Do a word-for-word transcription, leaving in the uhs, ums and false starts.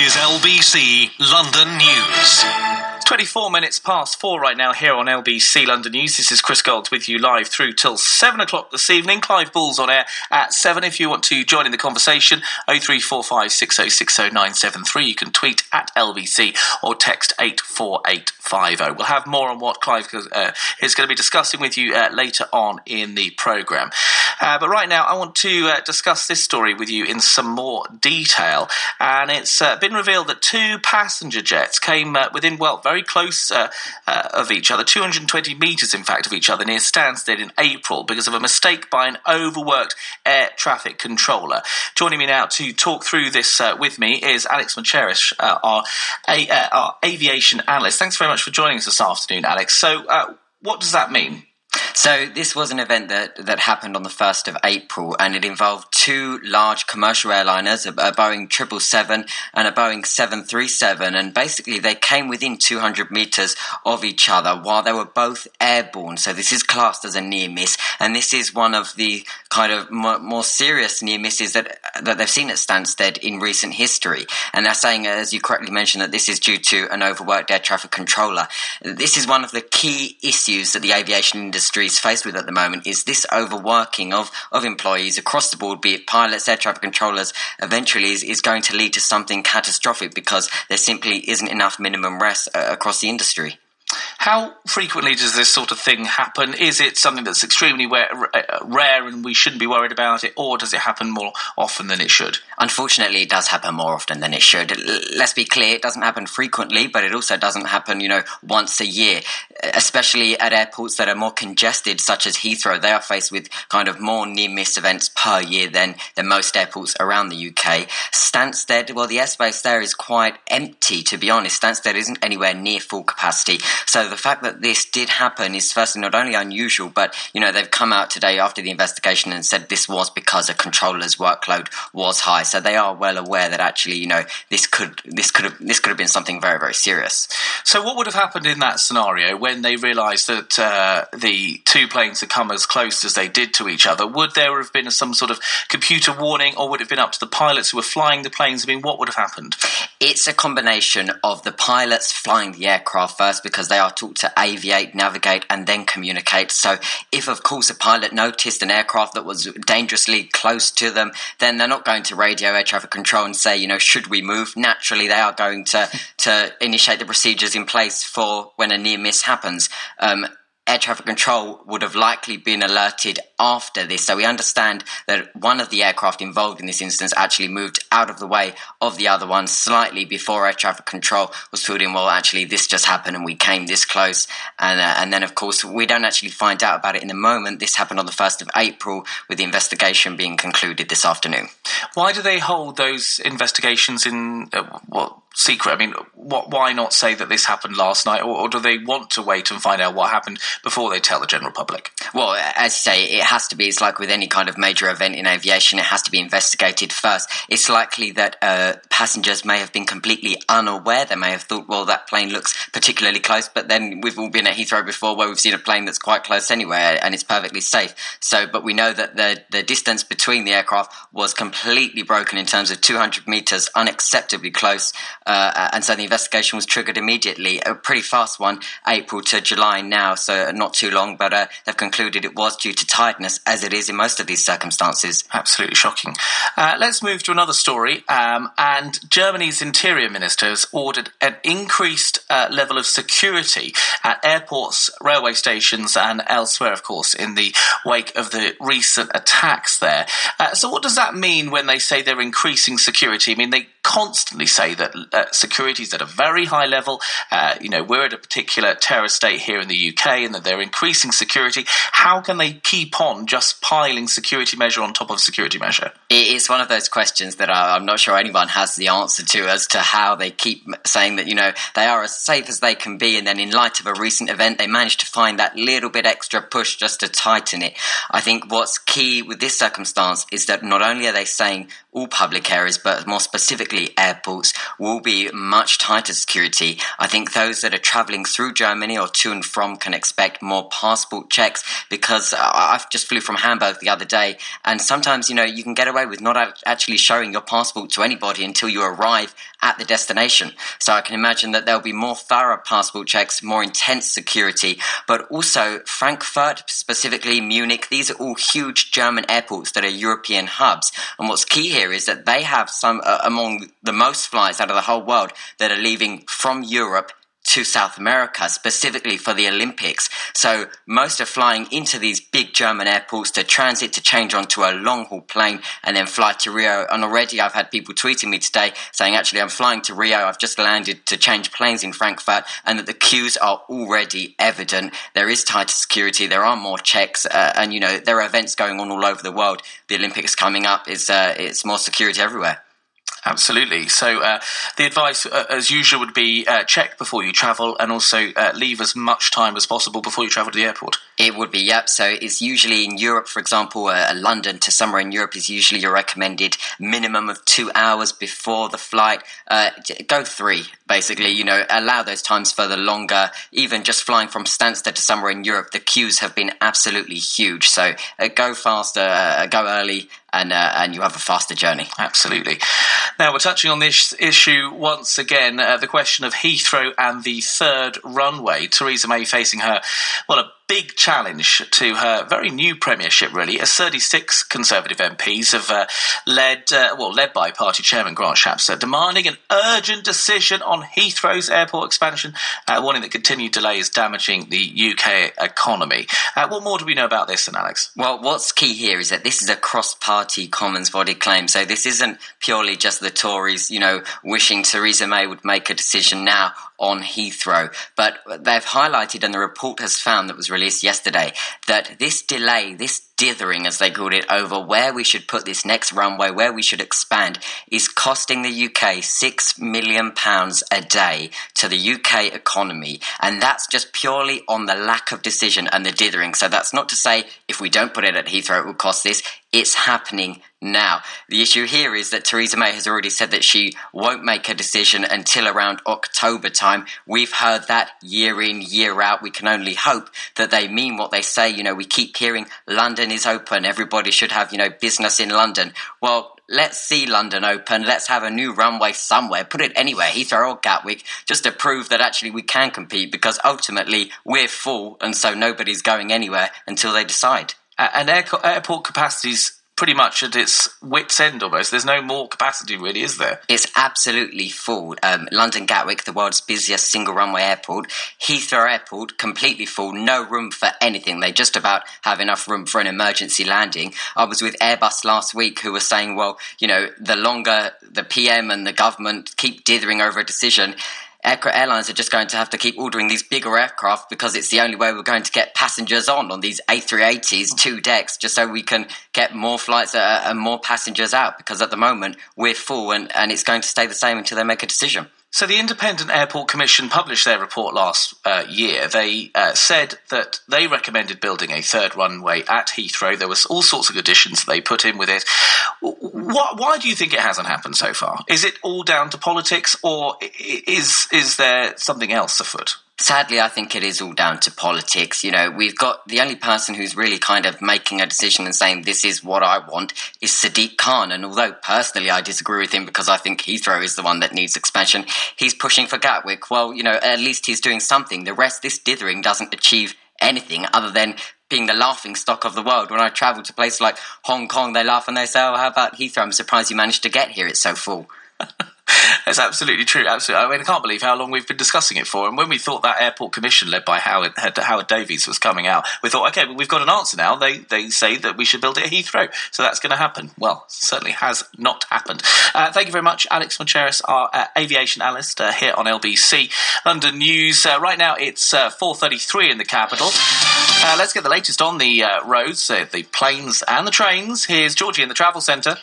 is L B C London News. twenty-four minutes past four right now here on L B C London News. This is Chris Gold with you live through till seven o'clock this evening. Clive Bull's on air at seven. If you want to join in the conversation, oh three four five six oh six oh nine seven three. You can tweet at L B C or text eight four eight five oh. We'll have more on what Clive uh, is going to be discussing with you uh, later on in the programme. Uh, but right now I want to uh, discuss this story with you in some more detail. And it's uh, been revealed that two passenger jets came uh, within, well, very close uh, uh, of each other, two hundred twenty metres in fact of each other near Stansted in April because of a mistake by an overworked air traffic controller. Joining me now to talk through this uh, with me is Alex Macheris, uh, our, a, uh, our aviation analyst. Thanks very much for joining us this afternoon, Alex. So uh, what does that mean? So this was an event that, that happened on the first of April, and it involved two large commercial airliners, a, a Boeing triple seven and a Boeing seven thirty-seven, and basically they came within two hundred metres of each other while they were both airborne. So this is classed as a near miss, and this is one of the kind of more, more serious near misses that that they've seen at Stansted in recent history. And they're saying, as you correctly mentioned, that this is due to an overworked air traffic controller. This is one of the key issues that the aviation industry is faced with at the moment, is this overworking of, of employees across the board, be it pilots, air traffic controllers, eventually is, is going to lead to something catastrophic because there simply isn't enough minimum rest uh, across the industry. How frequently does this sort of thing happen? Is it something that's extremely rare and we shouldn't be worried about it, or does it happen more often than it should? Unfortunately, it does happen more often than it should. Let's be clear, it doesn't happen frequently, but it also doesn't happen, you know, once a year, especially at airports that are more congested, such as Heathrow. They are faced with kind of more near-miss events per year than, than most airports around the U K. Stansted, well, the airspace there is quite empty, to be honest. Stansted isn't anywhere near full capacity. So the fact that this did happen is firstly not only unusual, but, you know, they've come out today after the investigation and said this was because a controller's workload was high. So they are well aware that actually, you know, this could this could have this could have been something very, very serious. So what would have happened in that scenario when they realised that uh, the two planes had come as close as they did to each other? Would there have been some sort of computer warning, or would it have been up to the pilots who were flying the planes? I mean, what would have happened? It's a combination of the pilots flying the aircraft first, because they are taught to aviate, navigate, and then communicate. So if, of course, a pilot noticed an aircraft that was dangerously close to them, then they're not going to radio air traffic control and say, you know, should we move? Naturally, they are going to, to initiate the procedures in place for when a near miss happens. Um, Air traffic control would have likely been alerted after this. So we understand that one of the aircraft involved in this instance actually moved out of the way of the other one slightly before air traffic control was filled in. Well, actually, this just happened and we came this close. And, uh, and then, of course, we don't actually find out about it in the moment. This happened on the first of April, with the investigation being concluded this afternoon. Why do they hold those investigations in, uh, what, secret? I mean, what, why not say that this happened last night, or, or do they want to wait and find out what happened before they tell the general public? Well, as you say, it has to be, it's like with any kind of major event in aviation, it has to be investigated first. It's likely that uh, passengers may have been completely unaware. They may have thought, well, that plane looks particularly close, but then we've all been at Heathrow before where we've seen a plane that's quite close anyway, and it's perfectly safe. So, but we know that the, the distance between the aircraft was completely broken in terms of two hundred metres, unacceptably close. Uh, and so the investigation was triggered immediately. A pretty fast one, April to July now, so not too long, but uh, they've concluded it was due to tiredness, as it is in most of these circumstances. Absolutely shocking. Uh, let's move to another story. Um, and Germany's interior minister has ordered an increased uh, level of security at airports, railway stations, and elsewhere, of course, in the wake of the recent attacks there. Uh, so what does that mean when they say they're increasing security? I mean, they constantly say that uh, security is at a very high level. Uh, you know, we're at a particular terror state here in the U K, and that they're increasing security. How can they keep on just piling security measure on top of security measure? It's one of those questions that I'm not sure anyone has the answer to, as to how they keep saying that, you know, they are as safe as they can be, and then in light of a recent event, they managed to find that little bit extra push just to tighten it. I think what's key with this circumstance is that not only are they saying all public areas, but more specifically airports, will be much tighter security. I think those that are travelling through Germany or to and from can expect more passport checks, because I just flew from Hamburg the other day, and sometimes, you know, you can get away with not actually showing your passport to anybody until you arrive at the destination. So I can imagine that there'll be more thorough passport checks, more intense security, but also Frankfurt, specifically Munich, these are all huge German airports that are European hubs. And what's key here is that they have some uh, among the most flights out of the whole world that are leaving from Europe to South America, specifically for the Olympics. So most are flying into these big German airports to transit, to change onto a long-haul plane and then fly to Rio. And already I've had people tweeting me today saying, actually, I'm flying to Rio, I've just landed to change planes in Frankfurt, and that the queues are already evident. There is tighter security, there are more checks, uh, and, you know, there are events going on all over the world. The Olympics coming up, is uh, it's more security everywhere. Absolutely. So uh, the advice, uh, as usual, would be uh, check before you travel, and also uh, leave as much time as possible before you travel to the airport. It would be, yep. So it's usually in Europe, for example, uh, London to somewhere in Europe is usually your recommended minimum of two hours before the flight. Uh, go three, basically, you know, allow those times further longer. Even just flying from Stansted to somewhere in Europe, the queues have been absolutely huge. So uh, go faster, uh, go early, and uh, and you have a faster journey. Absolutely. Now, we're touching on this issue once again, uh, the question of Heathrow and the third runway. Theresa May facing her, well, a big challenge to her very new premiership, really, as thirty-six Conservative M Ps have uh, led, uh, well, led by party chairman Grant Shapps, uh, demanding an urgent decision on Heathrow's airport expansion, uh, warning that continued delay is damaging the U K economy. Uh, what more do we know about this then, Alex? Well, what's key here is that this is a cross-party Commons body claim, so this isn't purely just the Tories, you know, wishing Theresa May would make a decision now on Heathrow, but they've highlighted, and the report has found that was released yesterday, that this delay, this dithering, as they called it, over where we should put this next runway, where we should expand, is costing the U K six million pounds a day to the U K economy. And that's just purely on the lack of decision and the dithering. So that's not to say if we don't put it at Heathrow, it will cost this. It's happening now. The issue here is that Theresa May has already said that she won't make a decision until around October time. We've heard that year in, year out. We can only hope that they mean what they say. You know, we keep hearing London is open. Everybody should have, you know, business in London. Well, let's see London open. Let's have a new runway somewhere. Put it anywhere, Heathrow or Gatwick, just to prove that actually we can compete, because ultimately we're full, and so nobody's going anywhere until they decide. And air- airport capacity's pretty much at its wit's end almost. There's no more capacity really, is there? It's absolutely full. Um, London Gatwick, the world's busiest single runway airport. Heathrow Airport, completely full. No room for anything. They just about have enough room for an emergency landing. I was with Airbus last week, who were saying, well, you know, the longer the P M and the government keep dithering over a decision, airlines are just going to have to keep ordering these bigger aircraft, because it's the only way we're going to get passengers on, on these A three eighties, two decks, just so we can get more flights uh, and more passengers out, because at the moment we're full, and, and it's going to stay the same until they make a decision. So the Independent Airport Commission published their report last uh, year. They uh, said that they recommended building a third runway at Heathrow. There was all sorts of additions they put in with it. What, why do you think it hasn't happened so far? Is it all down to politics, or is is there something else afoot? Sadly, I think it is all down to politics. You know, we've got the only person who's really kind of making a decision and saying this is what I want is Sadiq Khan. And although personally I disagree with him, because I think Heathrow is the one that needs expansion, he's pushing for Gatwick. Well, you know, at least he's doing something. The rest, this dithering doesn't achieve anything other than being the laughing stock of the world. When I travel to places like Hong Kong, they laugh and they say, oh, how about Heathrow? I'm surprised you managed to get here. It's so full. That's absolutely true. Absolutely. I mean, I can't believe how long we've been discussing it for. And when we thought that airport commission led by Howard, Howard Davies was coming out, we thought, okay, well, we've got an answer now. They they say that we should build it at Heathrow. So that's going to happen. Well, certainly has not happened. Uh, thank you very much, Alex Moncheris, our uh, aviation analyst uh, here on L B C London News. Uh, right now it's uh, four thirty-three in the capital. Uh, let's get the latest on the uh, roads, uh, the planes and the trains. Here's Georgie in the travel centre.